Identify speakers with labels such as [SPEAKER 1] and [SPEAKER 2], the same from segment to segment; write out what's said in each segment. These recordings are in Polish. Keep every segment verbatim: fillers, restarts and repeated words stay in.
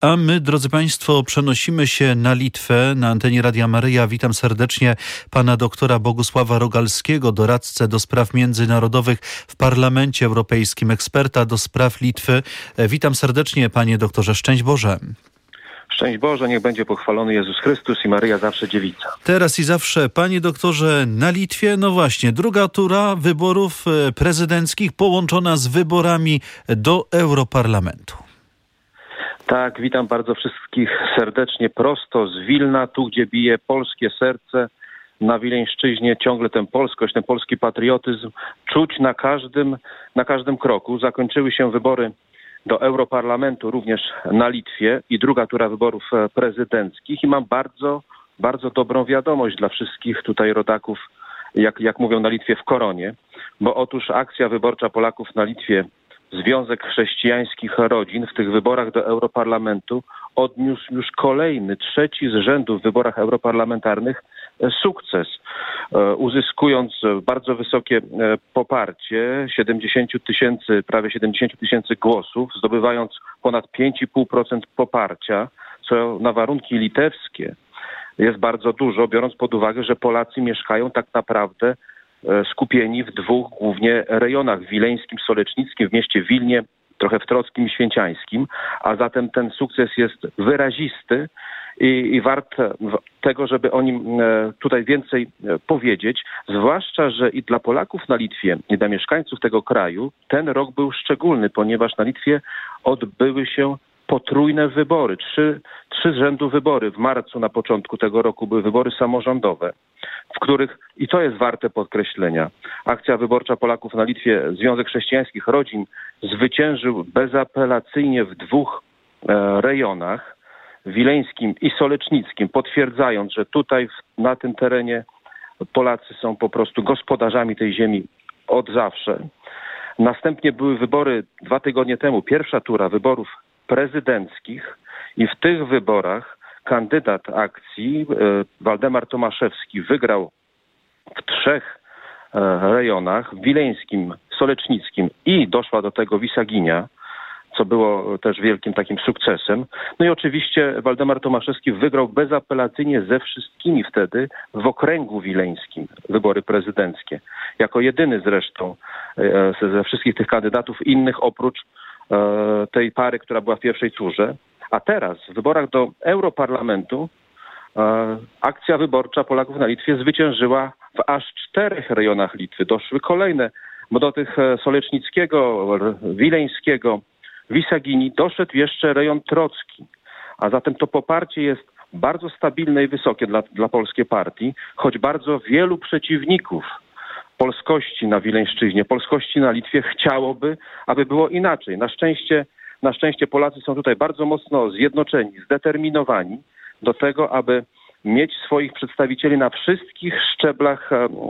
[SPEAKER 1] A my, drodzy Państwo, przenosimy się na Litwę, na antenie Radia Maryja. Witam serdecznie pana doktora Bogusława Rogalskiego, doradcę do spraw międzynarodowych w Parlamencie Europejskim, eksperta do spraw Litwy. Witam serdecznie, panie doktorze. Szczęść Boże.
[SPEAKER 2] Szczęść Boże, niech będzie pochwalony Jezus Chrystus i Maryja zawsze dziewica.
[SPEAKER 1] Teraz i zawsze, panie doktorze, na Litwie, no właśnie, druga tura wyborów prezydenckich połączona z wyborami do Europarlamentu.
[SPEAKER 2] Tak, witam bardzo wszystkich serdecznie prosto z Wilna, tu gdzie bije polskie serce. Na Wileńszczyźnie ciągle tę polskość, ten polski patriotyzm czuć na każdym, na każdym kroku. Zakończyły się wybory do Europarlamentu również na Litwie i druga tura wyborów prezydenckich i mam bardzo, bardzo dobrą wiadomość dla wszystkich tutaj rodaków, jak, jak mówią na Litwie, w koronie, bo otóż akcja wyborcza Polaków na Litwie, Związek Chrześcijańskich Rodzin, w tych wyborach do Europarlamentu odniósł już kolejny, trzeci z rzędu w wyborach europarlamentarnych sukces, uzyskując bardzo wysokie poparcie siedemdziesiąt tysięcy, prawie siedemdziesiąt tysięcy głosów, zdobywając ponad pięć i pół procent poparcia, co na warunki litewskie jest bardzo dużo, biorąc pod uwagę, że Polacy mieszkają tak naprawdę skupieni w dwóch głównie rejonach, wileńskim, solecznickim, w mieście Wilnie, trochę w Trockim i Święciańskim, a zatem ten sukces jest wyrazisty i, i wart tego, żeby o nim tutaj więcej powiedzieć, zwłaszcza, że i dla Polaków na Litwie, i dla mieszkańców tego kraju ten rok był szczególny, ponieważ na Litwie odbyły się potrójne wybory, trzy, trzy z rzędu wybory. W marcu na początku tego roku były wybory samorządowe, w których, i to jest warte podkreślenia, akcja wyborcza Polaków na Litwie, Związek Chrześcijańskich Rodzin zwyciężył bezapelacyjnie w dwóch e, rejonach, wileńskim i solecznickim, potwierdzając, że tutaj na tym terenie Polacy są po prostu gospodarzami tej ziemi od zawsze. Następnie były wybory dwa tygodnie temu, pierwsza tura wyborów prezydenckich i w tych wyborach kandydat akcji Waldemar Tomaszewski wygrał w trzech rejonach, wileńskim, solecznickim i doszła do tego Wisaginia, co było też wielkim takim sukcesem. No i oczywiście Waldemar Tomaszewski wygrał bezapelacyjnie ze wszystkimi wtedy w okręgu wileńskim wybory prezydenckie. Jako jedyny zresztą ze wszystkich tych kandydatów innych oprócz tej pary, która była w pierwszej turze. A teraz w wyborach do Europarlamentu e, akcja wyborcza Polaków na Litwie zwyciężyła w aż czterech rejonach Litwy. Doszły kolejne, bo do tych Solecznickiego, Wileńskiego, Wisagini doszedł jeszcze rejon Trocki. A zatem to poparcie jest bardzo stabilne i wysokie dla, dla polskiej partii, choć bardzo wielu przeciwników polskości na Wileńszczyźnie, polskości na Litwie chciałoby, aby było inaczej. Na szczęście, na szczęście Polacy są tutaj bardzo mocno zjednoczeni, zdeterminowani do tego, aby mieć swoich przedstawicieli na wszystkich szczeblach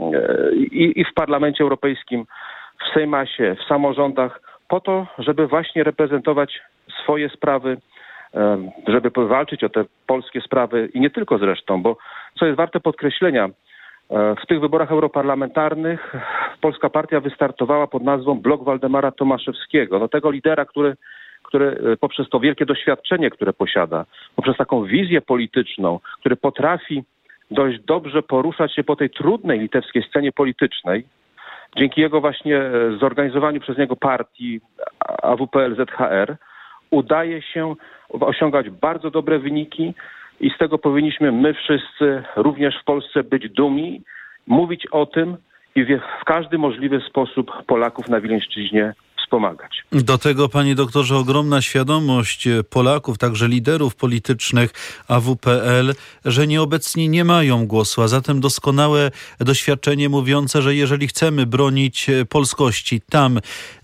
[SPEAKER 2] i, i w Parlamencie Europejskim, w Sejmasie, w samorządach, po to, żeby właśnie reprezentować swoje sprawy, żeby walczyć o te polskie sprawy i nie tylko zresztą, bo co jest warte podkreślenia, w tych wyborach europarlamentarnych polska partia wystartowała pod nazwą Blok Waldemara Tomaszewskiego. No tego lidera, który, który poprzez to wielkie doświadczenie, które posiada, poprzez taką wizję polityczną, który potrafi dość dobrze poruszać się po tej trudnej litewskiej scenie politycznej, dzięki jego właśnie zorganizowaniu przez niego partii A W P L Z H R udaje się osiągać bardzo dobre wyniki i z tego powinniśmy my wszyscy również w Polsce być dumni, mówić o tym i w każdy możliwy sposób Polaków na Wileńszczyźnie wspomagać.
[SPEAKER 1] Do tego, panie doktorze, ogromna świadomość Polaków, także liderów politycznych A W P L, że nieobecni nie mają głosu, a zatem doskonałe doświadczenie mówiące, że jeżeli chcemy bronić polskości tam,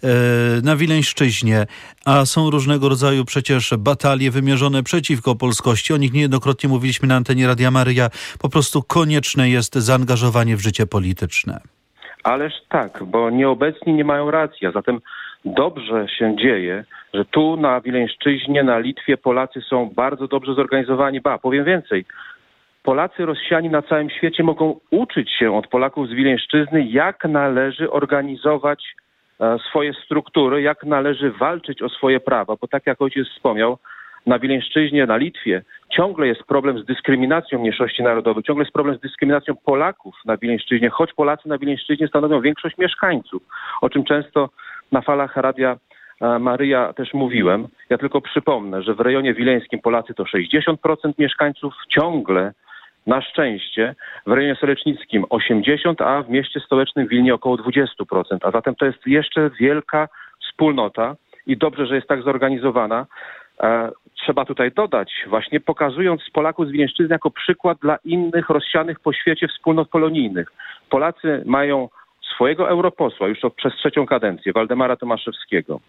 [SPEAKER 1] na Wileńszczyźnie, a są różnego rodzaju przecież batalie wymierzone przeciwko polskości, o nich niejednokrotnie mówiliśmy na antenie Radia Maryja, po prostu konieczne jest zaangażowanie w życie polityczne.
[SPEAKER 2] Ależ tak, bo nieobecni nie mają racji, a zatem dobrze się dzieje, że tu na Wileńszczyźnie, na Litwie Polacy są bardzo dobrze zorganizowani. Ba, powiem więcej, Polacy rozsiani na całym świecie mogą uczyć się od Polaków z Wileńszczyzny, jak należy organizować swoje struktury, jak należy walczyć o swoje prawa, bo tak jak ojciec wspomniał, na Wileńszczyźnie, na Litwie ciągle jest problem z dyskryminacją mniejszości narodowych, ciągle jest problem z dyskryminacją Polaków na Wileńszczyźnie, choć Polacy na Wileńszczyźnie stanowią większość mieszkańców, o czym często na falach Radia Maryja też mówiłem. Ja tylko przypomnę, że w rejonie wileńskim Polacy to sześćdziesiąt procent mieszkańców, ciągle na szczęście w rejonie solecznickim osiemdziesiąt procent, a w mieście stołecznym Wilnie około dwadzieścia procent. A zatem to jest jeszcze wielka wspólnota i dobrze, że jest tak zorganizowana. E, trzeba tutaj dodać, właśnie pokazując Polaków z Wileńszczyzny jako przykład dla innych rozsianych po świecie wspólnot polonijnych. Polacy mają swojego europosła już od, przez trzecią kadencję, Waldemara Tomaszewskiego.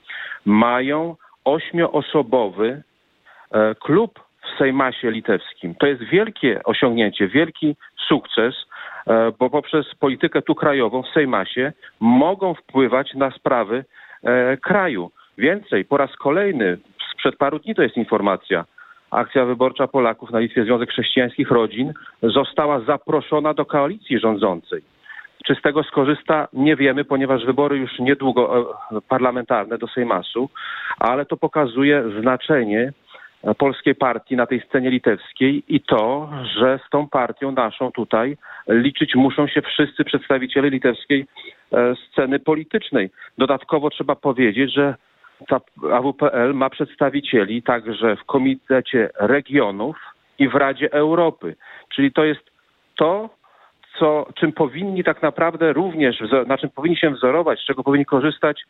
[SPEAKER 2] Mają ośmioosobowy e, klub w Sejmasie litewskim. To jest wielkie osiągnięcie, wielki sukces, e, bo poprzez politykę tu krajową w Sejmasie mogą wpływać na sprawy e, kraju. Więcej, po raz kolejny, sprzed paru dni to jest informacja, akcja wyborcza Polaków na Litwie, Związek Chrześcijańskich Rodzin, została zaproszona do koalicji rządzącej. Czy z tego skorzysta? Nie wiemy, ponieważ wybory już niedługo parlamentarne do Sejmasu, ale to pokazuje znaczenie polskiej partii na tej scenie litewskiej i to, że z tą partią naszą tutaj liczyć muszą się wszyscy przedstawiciele litewskiej sceny politycznej. Dodatkowo trzeba powiedzieć, że ta A W P L ma przedstawicieli także w Komitecie Regionów i w Radzie Europy. Czyli to jest to, co, czym powinni tak naprawdę również, na czym powinni się wzorować, z czego powinni korzystać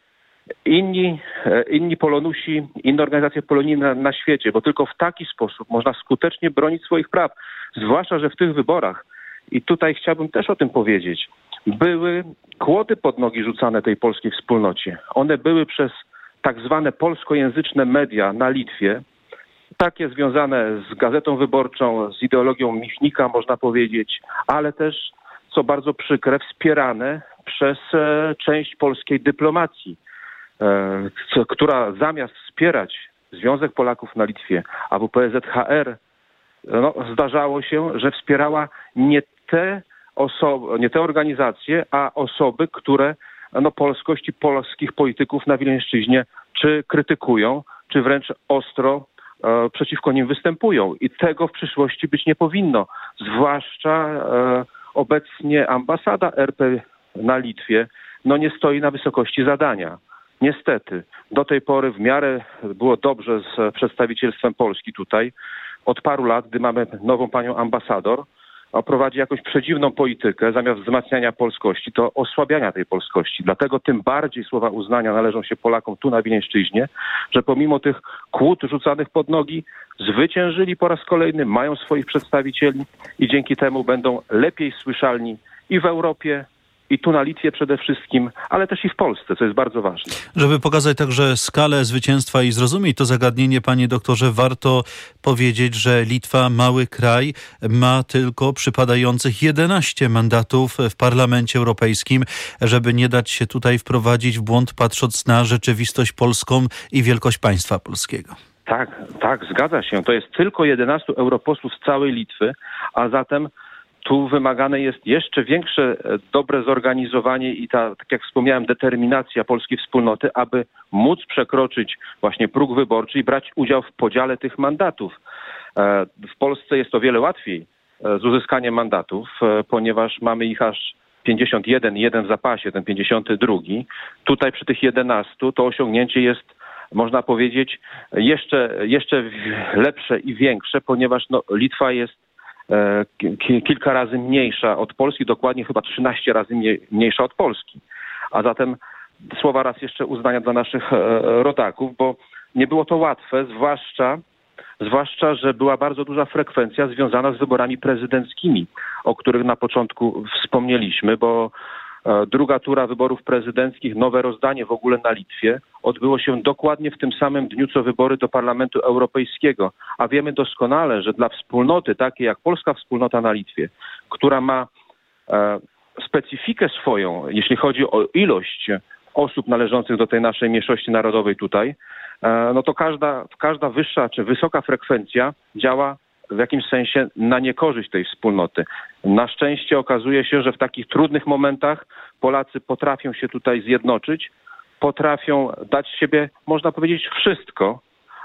[SPEAKER 2] inni, inni polonusi, inne organizacje polonijne na, na świecie, bo tylko w taki sposób można skutecznie bronić swoich praw. Zwłaszcza, że w tych wyborach, i tutaj chciałbym też o tym powiedzieć, były kłody pod nogi rzucane tej polskiej wspólnocie. One były przez tak zwane polskojęzyczne media na Litwie, takie związane z Gazetą Wyborczą, z ideologią Michnika, można powiedzieć, ale też, co bardzo przykre, wspierane przez e, część polskiej dyplomacji, e, co, która zamiast wspierać Związek Polaków na Litwie, A W P Z H R, no, zdarzało się, że wspierała nie te osoby, nie te organizacje, a osoby, które no, polskość i polskich polityków na Wileńszczyźnie czy krytykują, czy wręcz ostro e, przeciwko nim występują. I tego w przyszłości być nie powinno. Zwłaszcza e, obecnie ambasada R P na Litwie no, nie stoi na wysokości zadania. Niestety, do tej pory w miarę było dobrze z przedstawicielstwem Polski tutaj. Od paru lat, gdy mamy nową panią ambasador, prowadzi jakąś przedziwną politykę, zamiast wzmacniania polskości, to osłabiania tej polskości. Dlatego tym bardziej słowa uznania należą się Polakom tu na Wileńszczyźnie, że pomimo tych kłód rzucanych pod nogi, zwyciężyli po raz kolejny, mają swoich przedstawicieli i dzięki temu będą lepiej słyszalni i w Europie, i tu na Litwie przede wszystkim, ale też i w Polsce, co jest bardzo ważne.
[SPEAKER 1] Żeby pokazać także skalę zwycięstwa i zrozumieć to zagadnienie, panie doktorze, warto powiedzieć, że Litwa, mały kraj, ma tylko przypadających jedenaście mandatów w Parlamencie Europejskim, żeby nie dać się tutaj wprowadzić w błąd, patrząc na rzeczywistość polską i wielkość państwa polskiego.
[SPEAKER 2] Tak, tak, zgadza się. To jest tylko jedenastu europosłów z całej Litwy, a zatem tu wymagane jest jeszcze większe dobre zorganizowanie i ta, tak jak wspomniałem, determinacja polskiej wspólnoty, aby móc przekroczyć właśnie próg wyborczy i brać udział w podziale tych mandatów. W Polsce jest o wiele łatwiej z uzyskaniem mandatów, ponieważ mamy ich aż pięćdziesiąt jeden, jeden w zapasie, ten pięćdziesiąty drugi. Tutaj przy tych jedenastu to osiągnięcie jest, można powiedzieć, jeszcze, jeszcze lepsze i większe, ponieważ no, Litwa jest kilka razy mniejsza od Polski, dokładnie chyba trzynaście razy mniejsza od Polski. A zatem słowa raz jeszcze uznania dla naszych rodaków, bo nie było to łatwe, zwłaszcza, zwłaszcza, że była bardzo duża frekwencja związana z wyborami prezydenckimi, o których na początku wspomnieliśmy, bo druga tura wyborów prezydenckich, nowe rozdanie w ogóle na Litwie, odbyło się dokładnie w tym samym dniu, co wybory do Parlamentu Europejskiego. A wiemy doskonale, że dla wspólnoty takiej jak polska wspólnota na Litwie, która ma e, specyfikę swoją, jeśli chodzi o ilość osób należących do tej naszej mniejszości narodowej tutaj, e, no to każda, każda wyższa czy wysoka frekwencja działa w jakimś sensie na niekorzyść tej wspólnoty. Na szczęście okazuje się, że w takich trudnych momentach Polacy potrafią się tutaj zjednoczyć, potrafią dać siebie, można powiedzieć, wszystko,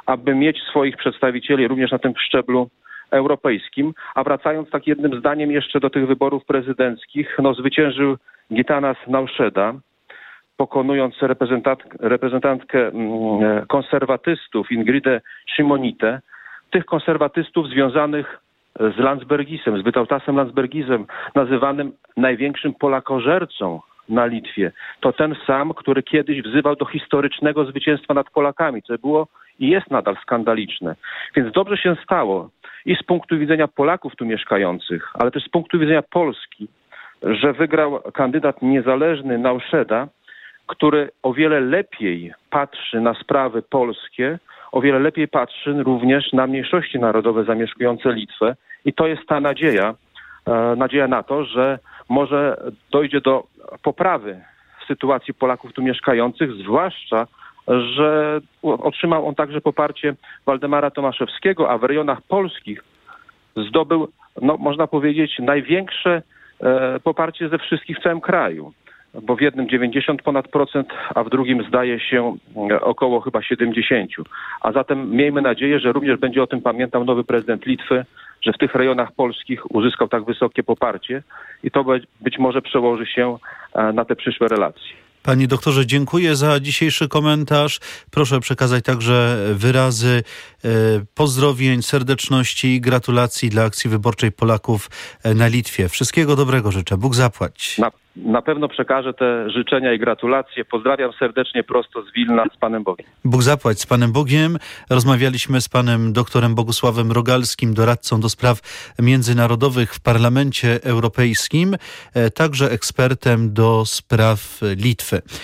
[SPEAKER 2] aby mieć swoich przedstawicieli również na tym szczeblu europejskim. A wracając tak jednym zdaniem jeszcze do tych wyborów prezydenckich, no zwyciężył Gitanas Nauszeda, pokonując reprezentant, reprezentantkę konserwatystów Ingridę Szymonitę, tych konserwatystów związanych z Landsbergisem, z Vytautasem Landsbergisem, nazywanym największym Polakożercą na Litwie. To ten sam, który kiedyś wzywał do historycznego zwycięstwa nad Polakami, co było i jest nadal skandaliczne. Więc dobrze się stało i z punktu widzenia Polaków tu mieszkających, ale też z punktu widzenia Polski, że wygrał kandydat niezależny Nauszeda, który o wiele lepiej patrzy na sprawy polskie, o wiele lepiej patrzy również na mniejszości narodowe zamieszkujące Litwę. I to jest ta nadzieja, e, nadzieja na to, że może dojdzie do poprawy w sytuacji Polaków tu mieszkających, zwłaszcza, że otrzymał on także poparcie Waldemara Tomaszewskiego, a w rejonach polskich zdobył, no można powiedzieć, największe e, poparcie ze wszystkich w całym kraju. Bo w jednym dziewięćdziesiąt ponad procent, a w drugim zdaje się około chyba siedemdziesiąt. A zatem miejmy nadzieję, że również będzie o tym pamiętał nowy prezydent Litwy, że w tych rejonach polskich uzyskał tak wysokie poparcie i to być może przełoży się na te przyszłe relacje.
[SPEAKER 1] Panie doktorze, dziękuję za dzisiejszy komentarz. Proszę przekazać także wyrazy e, pozdrowień, serdeczności i gratulacji dla akcji wyborczej Polaków na Litwie. Wszystkiego dobrego życzę. Bóg zapłać.
[SPEAKER 2] Na, na pewno przekażę te życzenia i gratulacje. Pozdrawiam serdecznie prosto z Wilna z Panem Bogiem.
[SPEAKER 1] Bóg zapłać z Panem Bogiem. Rozmawialiśmy z panem doktorem Bogusławem Rogalskim, doradcą do spraw międzynarodowych w Parlamencie Europejskim, e, także ekspertem do spraw Litwy.